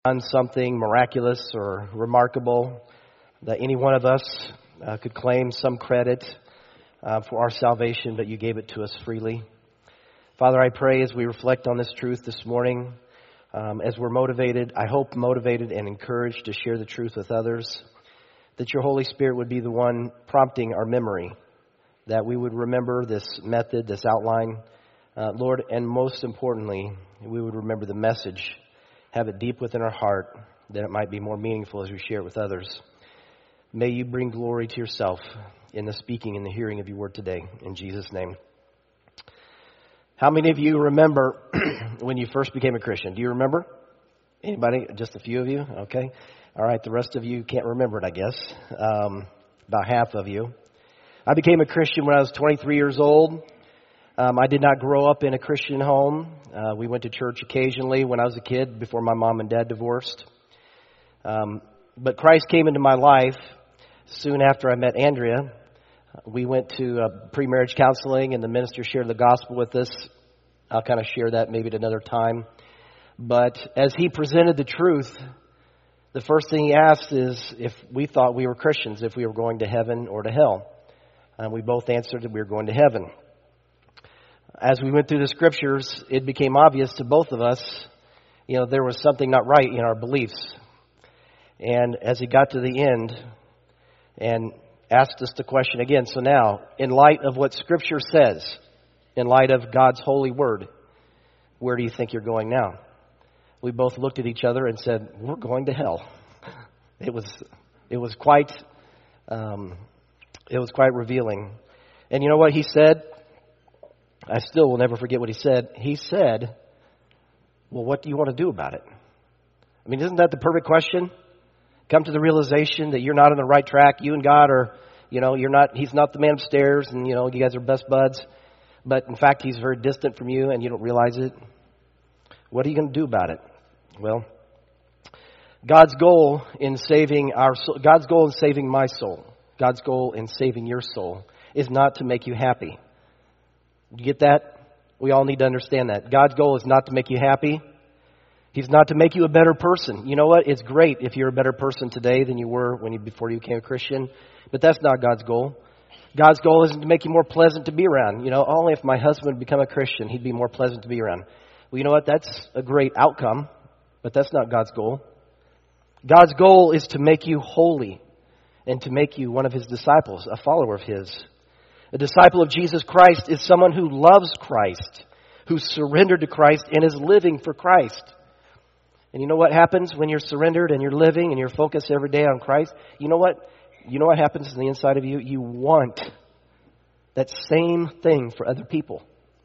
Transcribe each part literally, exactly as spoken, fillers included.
done something miraculous or remarkable, that any one of us uh, could claim some credit uh, for our salvation, but you gave it to us freely. Father, I pray as we reflect on this truth this morning, um, as we're motivated, I hope motivated and encouraged to share the truth with others, that your Holy Spirit would be the one prompting our memory, that we would remember this method, this outline, uh, Lord, and most importantly, we would remember the message, have it deep within our heart, that it might be more meaningful as we share it with others. May you bring glory to yourself in the speaking and the hearing of your word today. In Jesus' name. How many of you remember when you first became a Christian? Do you remember? Anybody? Just a few of you? Okay. All right. The rest of you can't remember it, I guess. Um, about half of you. I became a Christian when I was twenty-three years old. Um, I did not grow up in a Christian home. Uh, we went to church occasionally when I was a kid before my mom and dad divorced. Um, but Christ came into my life soon after I met Andrea. We went to uh, pre-marriage counseling, and the minister shared the gospel with us. I'll kind of share that maybe at another time. But as he presented the truth, the first thing he asked is if we thought we were Christians, if we were going to heaven or to hell. And we both answered that we were going to heaven. As we went through the scriptures, it became obvious to both of us, you know, there was something not right in our beliefs. And as he got to the end and asked us the question again, so now, in light of what Scripture says, in light of God's holy word, where do you think you're going now? We both looked at each other and said, we're going to hell. It was, it was quite, um, it was quite revealing. And you know what he said? I still will never forget what he said. He said, well, what do you want to do about it? I mean, isn't that the perfect question? Come to the realization that you're not on the right track. You and God are, you know, you're not, he's not the man upstairs and, you know, you guys are best buds. But in fact, he's very distant from you and you don't realize it. What are you going to do about it? Well, God's goal in saving our soul, God's goal in saving my soul, God's goal in saving your soul is not to make you happy. You get that? We all need to understand that. God's goal is not to make you happy. He's not to make you a better person. You know what? It's great if you're a better person today than you were when you before you became a Christian. But that's not God's goal. God's goal isn't to make you more pleasant to be around. You know, only if my husband would become a Christian, he'd be more pleasant to be around. Well, you know what? That's a great outcome, but that's not God's goal. God's goal is to make you holy and to make you one of his disciples, a follower of his. A disciple of Jesus Christ is someone who loves Christ, who's surrendered to Christ and is living for Christ. And you know what happens when you're surrendered and you're living and you're focused every day on Christ? You know what? You know what happens on the inside of you? You want that same thing for other people.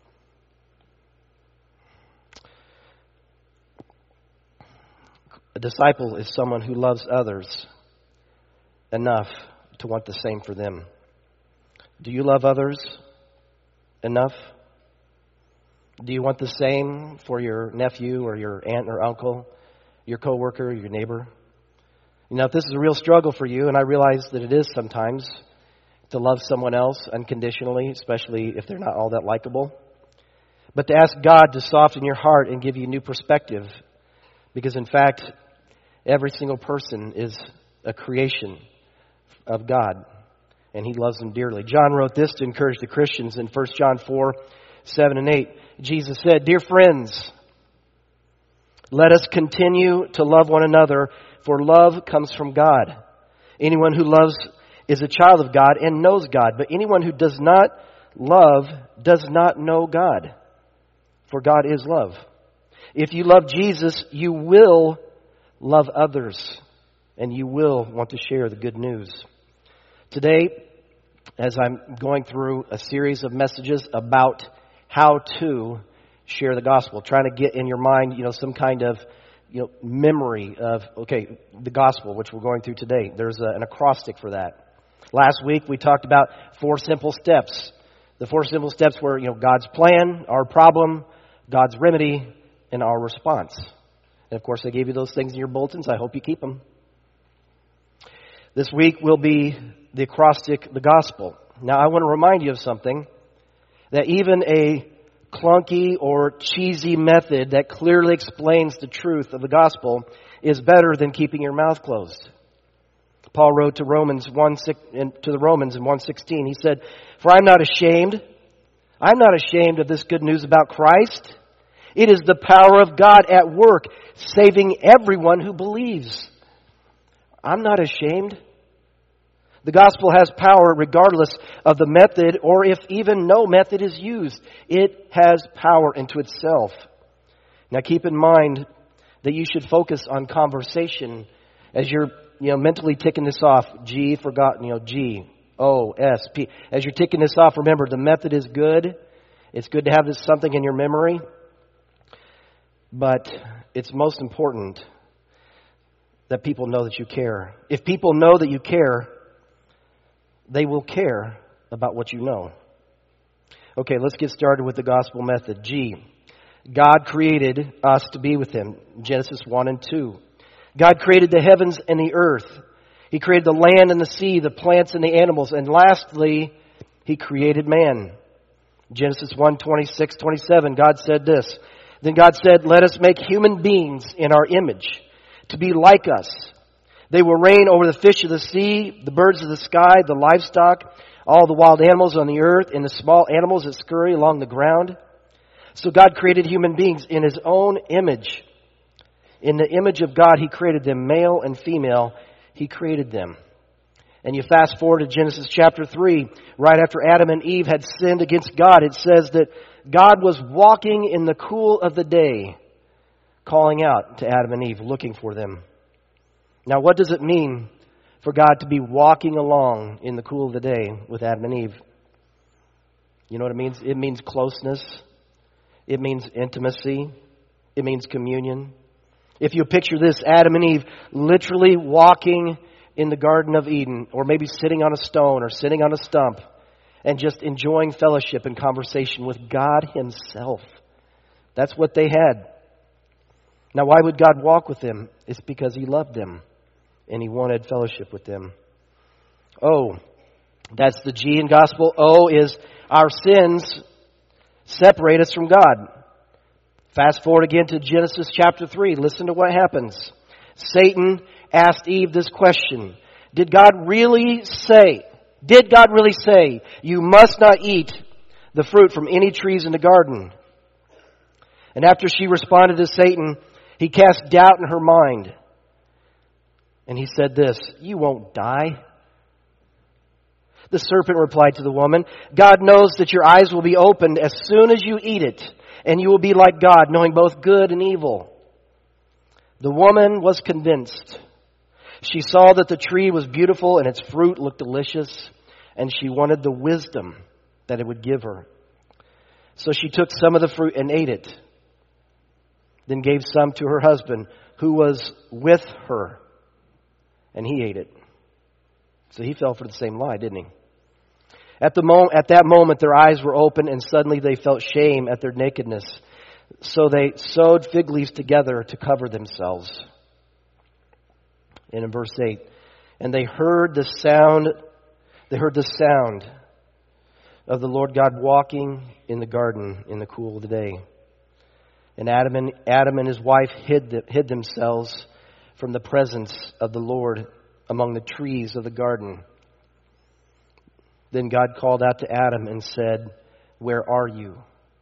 A disciple is someone who loves others enough to want the same for them. Do you love others enough? Do you want the same for your nephew or your aunt or uncle, your coworker, your neighbor? You know, if this is a real struggle for you, and I realize that it is sometimes, to love someone else unconditionally, especially if they're not all that likable, but to ask God to soften your heart and give you new perspective, because in fact, every single person is a creation of God. And he loves them dearly. John wrote this to encourage the Christians in First John four, seven and eight. Jesus said, "Dear friends, let us continue to love one another, for love comes from God. Anyone who loves is a child of God and knows God. But anyone who does not love does not know God, for God is love. If you love Jesus, you will love others, and you will want to share the good news." Today, as I'm going through a series of messages about how to share the gospel, trying to get in your mind, you know, some kind of, you know, memory of, okay, the gospel, which we're going through today. There's a, an acrostic for that. Last week, we talked about four simple steps. The four simple steps were, you know, God's plan, our problem, God's remedy, and our response. And of course, I gave you those things in your bulletins. I hope you keep them. This week will be the acrostic, the gospel. Now, I want to remind you of something, that even a clunky or cheesy method that clearly explains the truth of the gospel is better than keeping your mouth closed. Paul wrote to Romans one to the Romans in one sixteen. He said, "For I'm not ashamed. I'm not ashamed of this good news about Christ. It is the power of God at work, saving everyone who believes." I'm not ashamed. The gospel has power regardless of the method, or if even no method is used. It has power into itself. Now keep in mind that you should focus on conversation as you're you know, mentally ticking this off. G, forgotten, you know, G, O, S, P. As you're ticking this off, remember the method is good. It's good to have this something in your memory. But it's most important that people know that you care. If people know that you care, they will care about what you know. Okay, let's get started with the gospel method. G, God created us to be with Him. Genesis one and two. God created the heavens and the earth. He created the land and the sea, the plants and the animals. And lastly, He created man. Genesis one, twenty-six, twenty-seven, God said this. Then God said, "Let us make human beings in our image, to be like us. They will reign over the fish of the sea, the birds of the sky, the livestock, all the wild animals on the earth, and the small animals that scurry along the ground." So God created human beings in His own image. In the image of God, He created them, male and female. He created them. And you fast forward to Genesis chapter three, right after Adam and Eve had sinned against God, it says that God was walking in the cool of the day, calling out to Adam and Eve, looking for them. Now, what does it mean for God to be walking along in the cool of the day with Adam and Eve? You know what it means? It means closeness. It means intimacy. It means communion. If you picture this, Adam and Eve literally walking in the Garden of Eden, or maybe sitting on a stone or sitting on a stump and just enjoying fellowship and conversation with God Himself. That's what they had. Now, why would God walk with them? It's because He loved them and He wanted fellowship with them. O, that's the G in gospel. O is our sins separate us from God. Fast forward again to Genesis chapter three. Listen to what happens. Satan asked Eve this question. Did God really say, did God really say, you must not eat the fruit from any trees in the garden? And after she responded to Satan, he cast doubt in her mind. And he said this, you won't die. The serpent replied to the woman, God knows that your eyes will be opened as soon as you eat it, and you will be like God, knowing both good and evil. The woman was convinced. She saw that the tree was beautiful and its fruit looked delicious, and she wanted the wisdom that it would give her. So she took some of the fruit and ate it, then gave some to her husband who was with her, and he ate it. So he fell for the same lie, didn't he? At the mo- at that moment, their eyes were open, and suddenly they felt shame at their nakedness. So they sewed fig leaves together to cover themselves. And in verse eight, and they heard the sound, they heard the sound of the Lord God walking in the garden in the cool of the day. And Adam and Adam and his wife hid the, hid themselves from the presence of the Lord among the trees of the garden. Then God called out to Adam and said, where are you?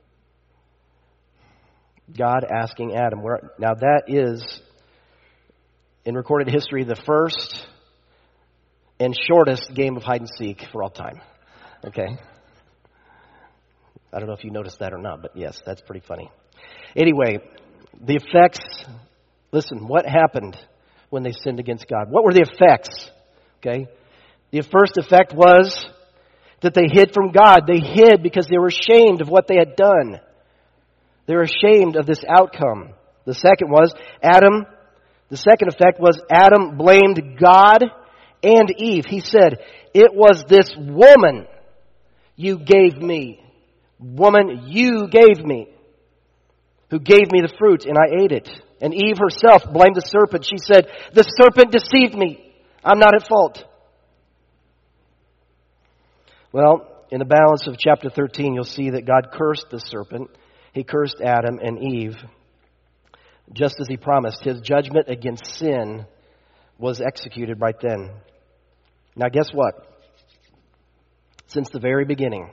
God asking Adam. Where? Now that is, in recorded history, the first and shortest game of hide and seek for all time. Okay? I don't know if you noticed that or not, but yes, that's pretty funny. Anyway, the effects, listen, what happened when they sinned against God? What were the effects? Okay? The first effect was that they hid from God. They hid because they were ashamed of what they had done. They were ashamed of this outcome. The second was Adam, the second effect was Adam blamed God and Eve. He said, it was this woman you gave me. Woman, you gave me. Who gave me the fruit and I ate it. And Eve herself blamed the serpent. She said, the serpent deceived me. I'm not at fault. Well, in the balance of chapter thirteen, you'll see that God cursed the serpent. He cursed Adam and Eve. just as he promised. His judgment against sin was executed right then. Now guess what? Since the very beginning,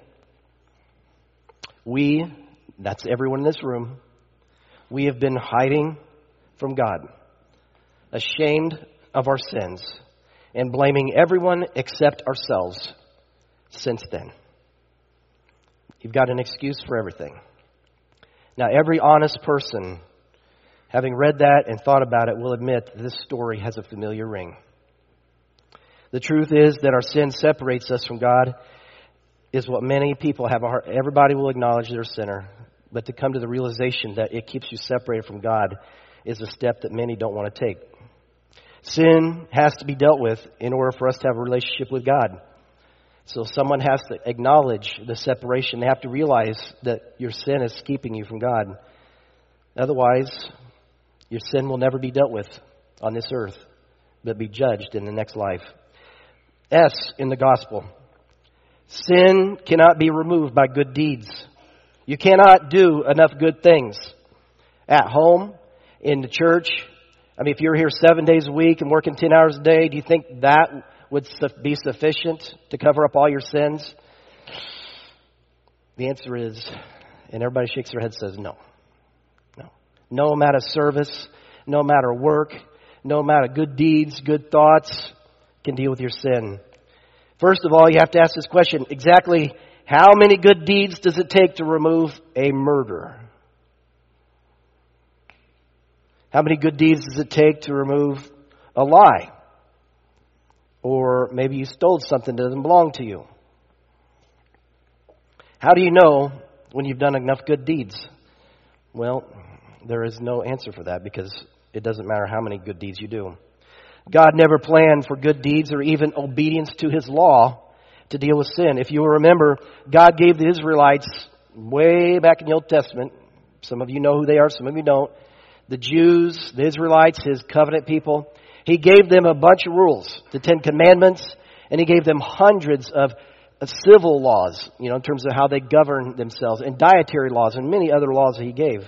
we, that's everyone in this room, we have been hiding from God, ashamed of our sins, and blaming everyone except ourselves since then. You've got an excuse for everything. Now, every honest person, having read that and thought about it, will admit that this story has a familiar ring. The truth is that our sin separates us from God, is what many people have a heart. Everybody will acknowledge they're a sinner, but to come to the realization that it keeps you separated from God is a step that many don't want to take. Sin has to be dealt with in order for us to have a relationship with God. So someone has to acknowledge the separation. They have to realize that your sin is keeping you from God. Otherwise, your sin will never be dealt with on this earth, but be judged in the next life. S in the gospel. Sin cannot be removed by good deeds. You cannot do enough good things at home, in the church. I mean, if you're here seven days a week and working ten hours a day, do you think that would be sufficient to cover up all your sins? The answer is, and everybody shakes their head and says no. No. No amount of service, no amount of work, no amount of good deeds, good thoughts can deal with your sin. First of all, you have to ask this question: exactly how many good deeds does it take to remove a murder? How many good deeds does it take to remove a lie? Or maybe you stole something that doesn't belong to you. How do you know when you've done enough good deeds? Well, there is no answer for that, because it doesn't matter how many good deeds you do. God never planned for good deeds or even obedience to His law to deal with sin. If you will remember, God gave the Israelites way back in the Old Testament. Some of you know who they are, some of you don't. The Jews, the Israelites, His covenant people. He gave them a bunch of rules, the Ten Commandments, and He gave them hundreds of, of civil laws, you know, in terms of how they govern themselves, and dietary laws, and many other laws that He gave.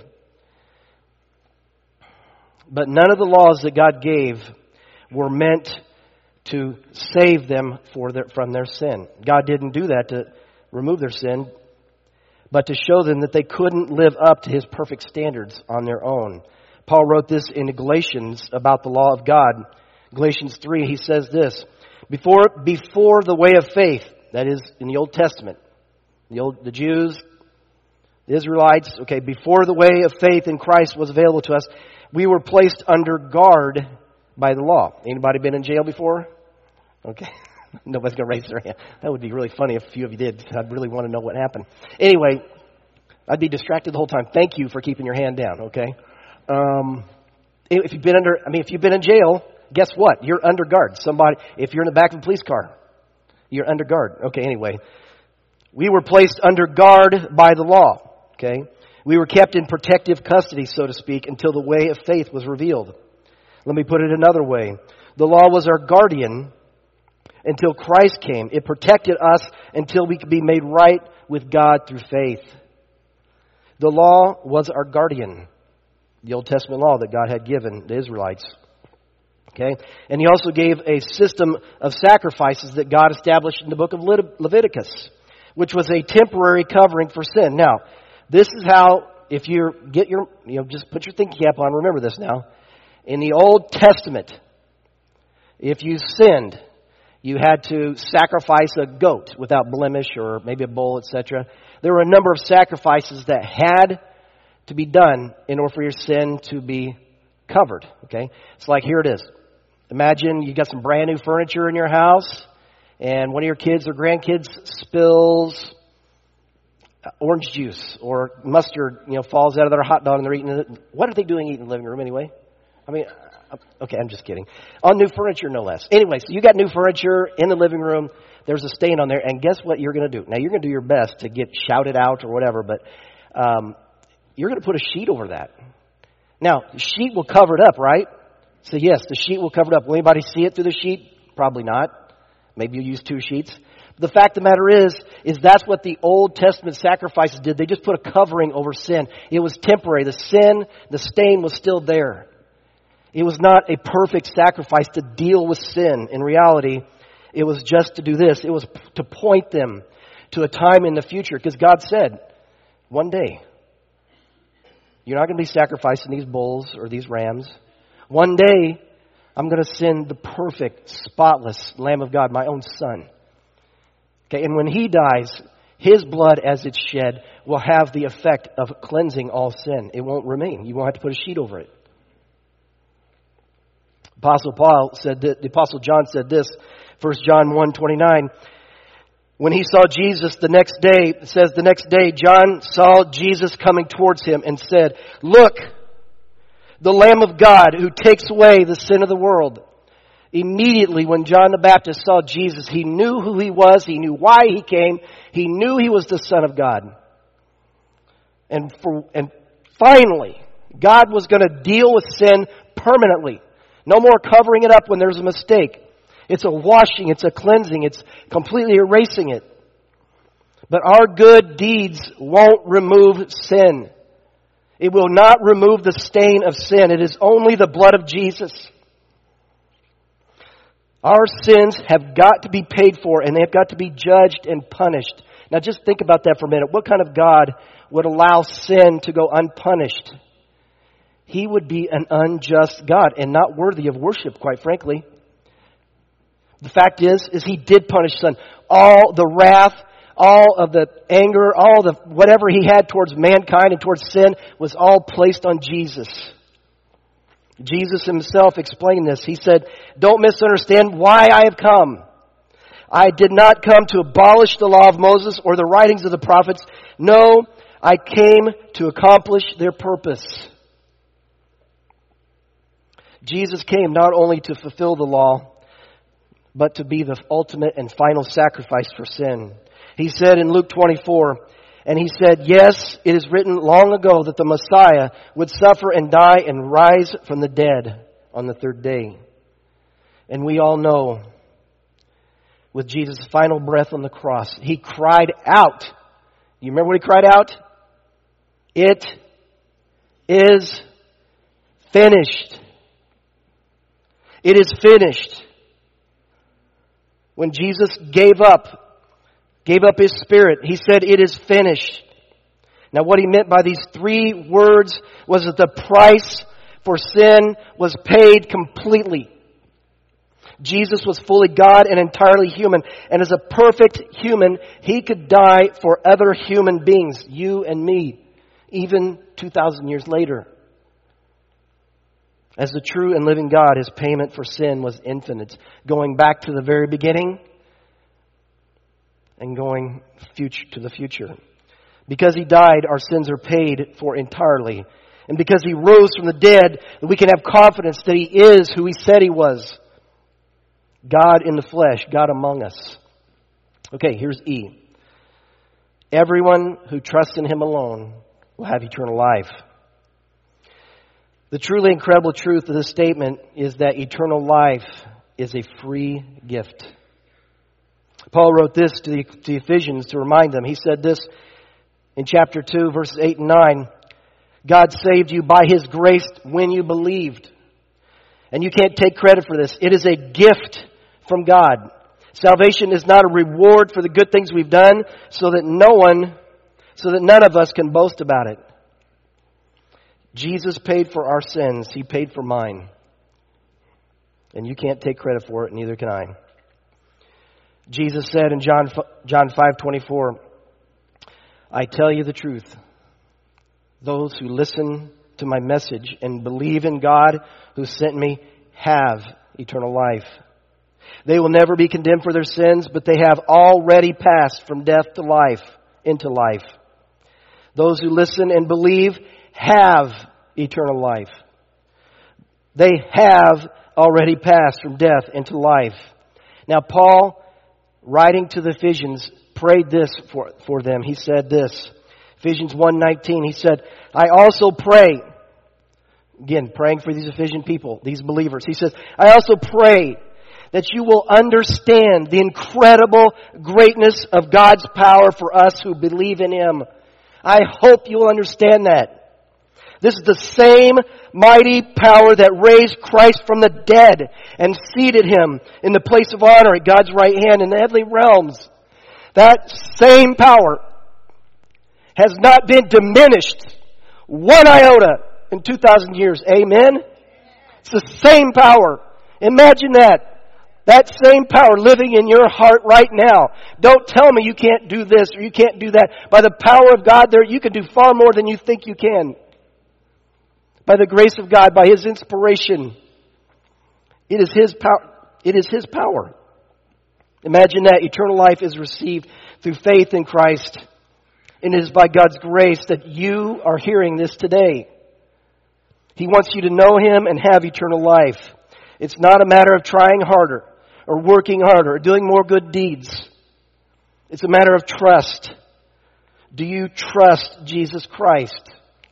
But none of the laws that God gave were meant to save them for their, from their sin. God didn't do that to remove their sin, but to show them that they couldn't live up to His perfect standards on their own. Paul wrote this in Galatians about the law of God. Galatians three, he says this: Before before the way of faith, that is in the Old Testament, the old the Jews, the Israelites, okay, before the way of faith in Christ was available to us, we were placed under guard by the law. Anybody been in jail before? Okay. Nobody's going to raise their hand. That would be really funny if a few of you did. I'd really want to know what happened. Anyway, I'd be distracted the whole time. Thank you for keeping your hand down, okay? Um, if you've been under, I mean, if you've been in jail, guess what? You're under guard. Somebody, if you're in the back of a police car, you're under guard. Okay, anyway. We were placed under guard by the law, okay? We were kept in protective custody, so to speak, until the way of faith was revealed. Let me put it another way. The law was our guardian until Christ came. It protected us until we could be made right with God through faith. The law was our guardian, the Old Testament law that God had given the Israelites. Okay? And He also gave a system of sacrifices that God established in the book of Leviticus, which was a temporary covering for sin. Now, this is how, if you get your, you know, just put your thinking cap on, remember this now. In the Old Testament, if you sinned, you had to sacrifice a goat without blemish, or maybe a bull, et cetera. There were a number of sacrifices that had to be done in order for your sin to be covered. Okay, it's like, here it is. Imagine you got some brand new furniture in your house, and one of your kids or grandkids spills orange juice or mustard, you know, falls out of their hot dog and they're eating it. What are they doing eating in the living room anyway? I mean, okay, I'm just kidding. On new furniture, no less. Anyway, so you got new furniture in the living room. There's a stain on there, and guess what you're going to do? Now, you're going to do your best to get shouted out or whatever, but um, you're going to put a sheet over that. Now, the sheet will cover it up, right? So, yes, the sheet will cover it up. Will anybody see it through the sheet? Probably not. Maybe you use two sheets. The fact of the matter is, is that's what the Old Testament sacrifices did. They just put a covering over sin. It was temporary. The sin, the stain was still there. It was not a perfect sacrifice to deal with sin. In reality, it was just to do this. It was to point them to a time in the future. Because God said, one day, you're not going to be sacrificing these bulls or these rams. One day, I'm going to send the perfect, spotless Lamb of God, my own Son. Okay, and when He dies, His blood as it's shed will have the effect of cleansing all sin. It won't remain. You won't have to put a sheet over it. Apostle Paul said that, the Apostle John said this, First John one twenty-nine. When he saw Jesus the next day, it says the next day, John saw Jesus coming towards him and said, "Look, the Lamb of God who takes away the sin of the world." Immediately when John the Baptist saw Jesus, he knew who He was. He knew why He came. He knew He was the Son of God. And for, and finally, God was going to deal with sin permanently. No more covering it up when there's a mistake. It's a washing. It's a cleansing. It's completely erasing it. But our good deeds won't remove sin. It will not remove the stain of sin. It is only the blood of Jesus. Our sins have got to be paid for, and they have got to be judged and punished. Now just think about that for a minute. What kind of God would allow sin to go unpunished? He would be an unjust God and not worthy of worship, quite frankly. The fact is, is He did punish sin. All the wrath, all of the anger, all the whatever He had towards mankind and towards sin was all placed on Jesus. Jesus Himself explained this. He said, "Don't misunderstand why I have come. I did not come to abolish the law of Moses or the writings of the prophets. No, I came to accomplish their purpose." Jesus came not only to fulfill the law, but to be the ultimate and final sacrifice for sin. He said in Luke twenty-four, and He said, "Yes, it is written long ago that the Messiah would suffer and die and rise from the dead on the third day." And we all know, with Jesus' final breath on the cross, He cried out. You remember what He cried out? "It is finished." It is finished. When Jesus gave up, gave up His Spirit, He said, "It is finished." Now what He meant by these three words was that the price for sin was paid completely. Jesus was fully God and entirely human. And as a perfect human, He could die for other human beings, you and me, even two thousand years later. As the true and living God, His payment for sin was infinite, going back to the very beginning and going future to the future. Because He died, our sins are paid for entirely. And because He rose from the dead, we can have confidence that He is who He said He was. God in the flesh, God among us. Okay, here's E. Everyone who trusts in Him alone will have eternal life. The truly incredible truth of this statement is that eternal life is a free gift. Paul wrote this to the, to the Ephesians to remind them. He said this in chapter two, verses eight and nine. God saved you by His grace when you believed. And you can't take credit for this. It is a gift from God. Salvation is not a reward for the good things we've done, so that no one, so that none of us can boast about it. Jesus paid for our sins. He paid for mine. And you can't take credit for it, neither can I. Jesus said in John John five twenty-four, "I tell you the truth. Those who listen to my message and believe in God who sent me have eternal life. They will never be condemned for their sins, but they have already passed from death to life, into life. Those who listen and believe have eternal life. They have already passed from death into life." Now Paul, writing to the Ephesians, prayed this for, for them. He said this, Ephesians one nineteen, he said, "I also pray," again, praying for these Ephesian people, these believers. He says, "I also pray that you will understand the incredible greatness of God's power for us who believe in Him. I hope you will understand that. This is the same mighty power that raised Christ from the dead and seated Him in the place of honor at God's right hand in the heavenly realms. That same power has not been diminished one iota in two thousand years. Amen? It's the same power. Imagine that. That same power living in your heart right now. Don't tell me you can't do this or you can't do that. By the power of God there, you can do far more than you think you can. By the grace of God, by His inspiration. It is His power. It is His power. Imagine that eternal life is received through faith in Christ. And it is by God's grace that you are hearing this today. He wants you to know Him and have eternal life. It's not a matter of trying harder or working harder or doing more good deeds. It's a matter of trust. Do you trust Jesus Christ?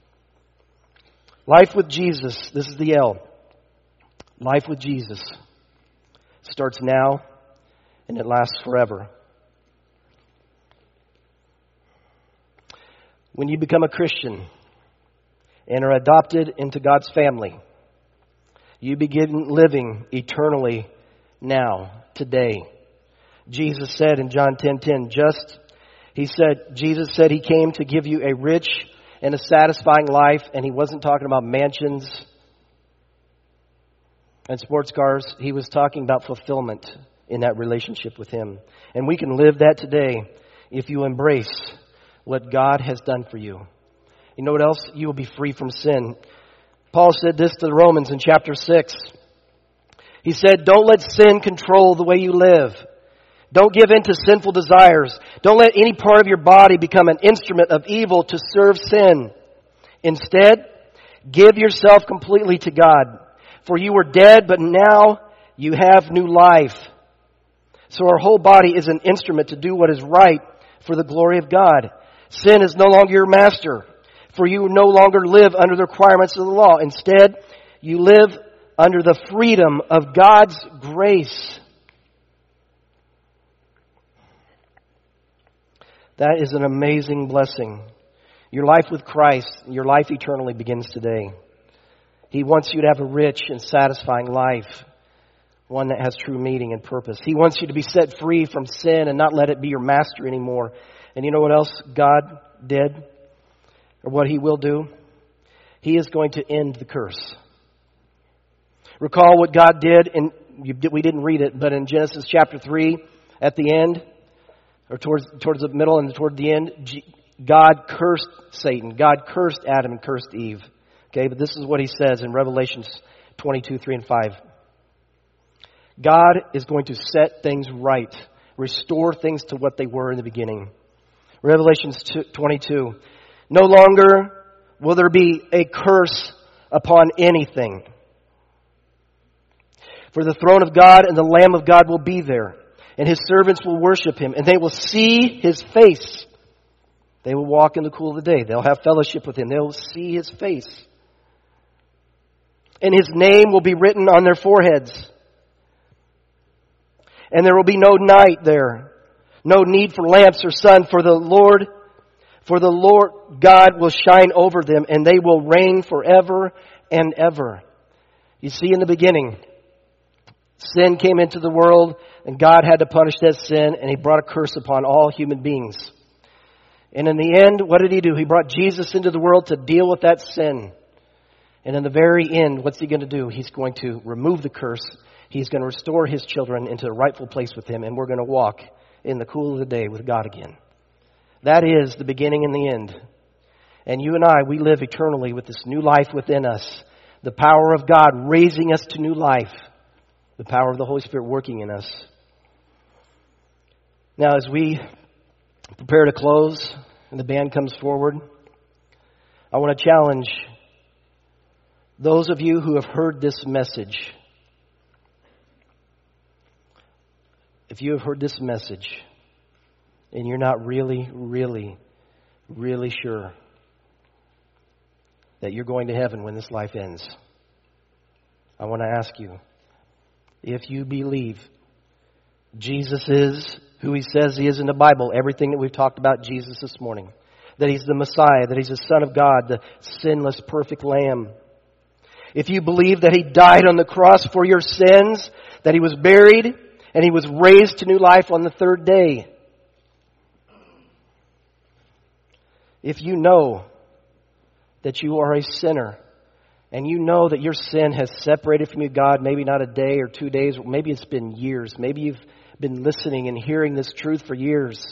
Life with Jesus, this is the L. Life with Jesus starts now and it lasts forever. When you become a Christian and are adopted into God's family, you begin living eternally now, today. Jesus said in John ten ten, just, he said, Jesus said He came to give you a rich and a satisfying life, and He wasn't talking about mansions and sports cars. He was talking about fulfillment in that relationship with Him. And we can live that today if you embrace what God has done for you. You know what else? You will be free from sin. Paul said this to the Romans in chapter six. He said, don't let sin control the way you live. Don't give in to sinful desires. Don't let any part of your body become an instrument of evil to serve sin. Instead, give yourself completely to God. For you were dead, but now you have new life. So our whole body is an instrument to do what is right for the glory of God. Sin is no longer your master. For you no longer live under the requirements of the law. Instead, you live under the freedom of God's grace. That is an amazing blessing. Your life with Christ, your life eternally begins today. He wants you to have a rich and satisfying life, one that has true meaning and purpose. He wants you to be set free from sin and not let it be your master anymore. And you know what else God did? Or what He will do? He is going to end the curse. Recall what God did, and we didn't read it, but in Genesis chapter three, at the end, or towards towards the middle and toward the end, God cursed Satan. God cursed Adam and cursed Eve. Okay, but this is what He says in Revelation twenty-two, three and five. God is going to set things right, restore things to what they were in the beginning. Revelation twenty-two. No longer will there be a curse upon anything. For the throne of God and the Lamb of God will be there, and His servants will worship Him, and they will see His face. They will walk in the cool of the day. They'll have fellowship with Him. They'll see His face. And His name will be written on their foreheads. And there will be no night there, no need for lamps or sun, for the Lord For the Lord God will shine over them, and they will reign forever and ever. You see, in the beginning, sin came into the world, and God had to punish that sin, and He brought a curse upon all human beings. And in the end, what did He do? He brought Jesus into the world to deal with that sin. And in the very end, what's He going to do? He's going to remove the curse. He's going to restore His children into a rightful place with Him, and we're going to walk in the cool of the day with God again. That is the beginning and the end. And you and I, we live eternally with this new life within us. The power of God raising us to new life. The power of the Holy Spirit working in us. Now, as we prepare to close and the band comes forward, I want to challenge those of you who have heard this message. If you have heard this message, and you're not really, really, really sure that you're going to heaven when this life ends, I want to ask you, if you believe Jesus is who He says He is in the Bible, everything that we've talked about Jesus this morning, that He's the Messiah, that He's the Son of God, the sinless, perfect Lamb. If you believe that He died on the cross for your sins, that He was buried, and He was raised to new life on the third day. If you know that you are a sinner, and you know that your sin has separated from you, God, maybe not a day or two days, or maybe it's been years. Maybe you've been listening and hearing this truth for years.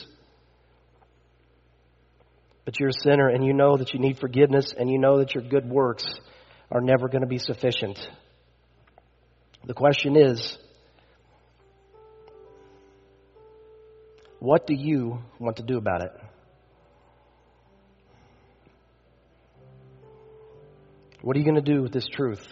But you're a sinner, and you know that you need forgiveness, and you know that your good works are never going to be sufficient. The question is, what do you want to do about it? What are you going to do with this truth?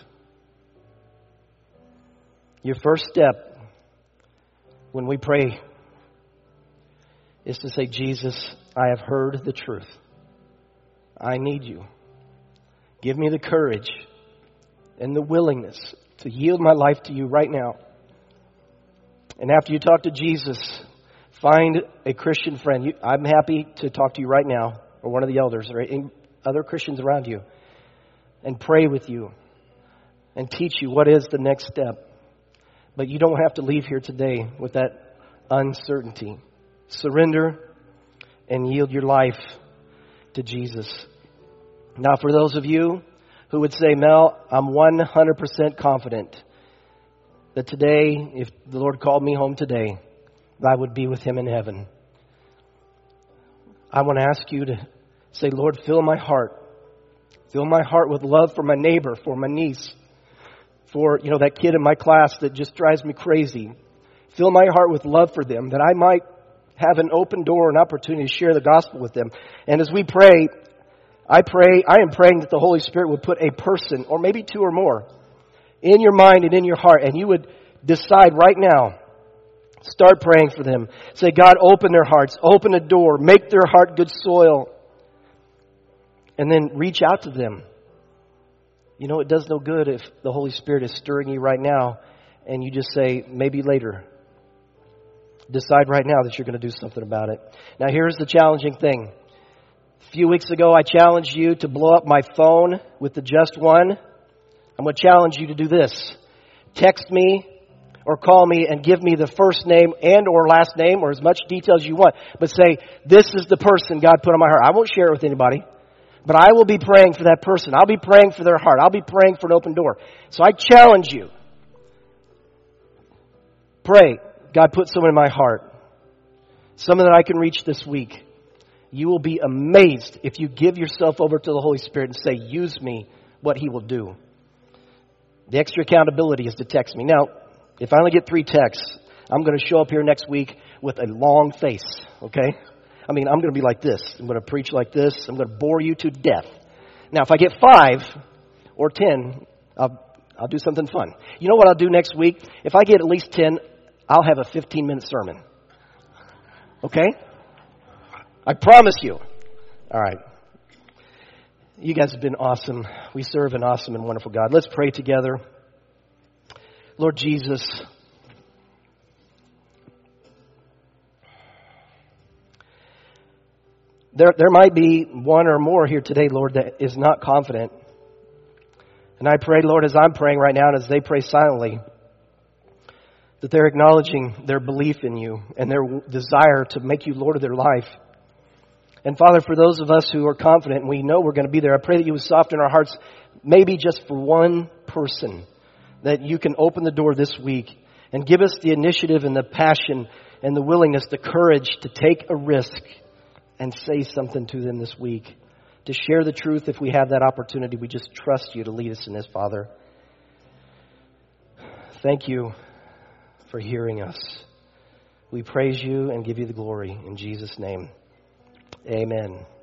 Your first step when we pray is to say, Jesus, I have heard the truth. I need you. Give me the courage and the willingness to yield my life to you right now. And after you talk to Jesus, find a Christian friend. You, I'm happy to talk to you right now, or one of the elders, or other Christians around you, and pray with you and teach you what is the next step. But you don't have to leave here today with that uncertainty. Surrender and yield your life to Jesus. Now, for those of you who would say, Mel, I'm one hundred percent confident that today, if the Lord called me home today, I would be with Him in heaven. I want to ask you to say, Lord, fill my heart. Fill my heart with love for my neighbor, for my niece, for, you know, that kid in my class that just drives me crazy. Fill my heart with love for them, that I might have an open door, an opportunity to share the gospel with them. And as we pray, I pray, I am praying that the Holy Spirit would put a person, or maybe two or more, in your mind and in your heart, and you would decide right now, start praying for them. Say, God, open their hearts, open a door, make their heart good soil. And then reach out to them. You know, it does no good if the Holy Spirit is stirring you right now and you just say, maybe later. Decide right now that you're going to do something about it. Now, here's the challenging thing. A few weeks ago, I challenged you to blow up my phone with the Just One. I'm going to challenge you to do this. Text me or call me and give me the first name and or last name or as much detail as you want. But say, this is the person God put on my heart. I won't share it with anybody. But I will be praying for that person. I'll be praying for their heart. I'll be praying for an open door. So I challenge you. Pray. God, put someone in my heart. Someone that I can reach this week. You will be amazed if you give yourself over to the Holy Spirit and say, use me, what He will do. The extra accountability is to text me. Now, if I only get three texts, I'm going to show up here next week with a long face, okay? I mean, I'm going to be like this. I'm going to preach like this. I'm going to bore you to death. Now, if I get five or ten, I'll, I'll do something fun. You know what I'll do next week? If I get at least ten, I'll have a fifteen-minute sermon. Okay? I promise you. All right. You guys have been awesome. We serve an awesome and wonderful God. Let's pray together. Lord Jesus, There, there might be one or more here today, Lord, that is not confident. And I pray, Lord, as I'm praying right now and as they pray silently, that they're acknowledging their belief in you and their desire to make you Lord of their life. And Father, for those of us who are confident and we know we're going to be there, I pray that you would soften our hearts, maybe just for one person, that you can open the door this week and give us the initiative and the passion and the willingness, the courage to take a risk and say something to them this week. To share the truth if we have that opportunity. We just trust you to lead us in this, Father. Thank you for hearing us. We praise you and give you the glory. In Jesus' name, amen.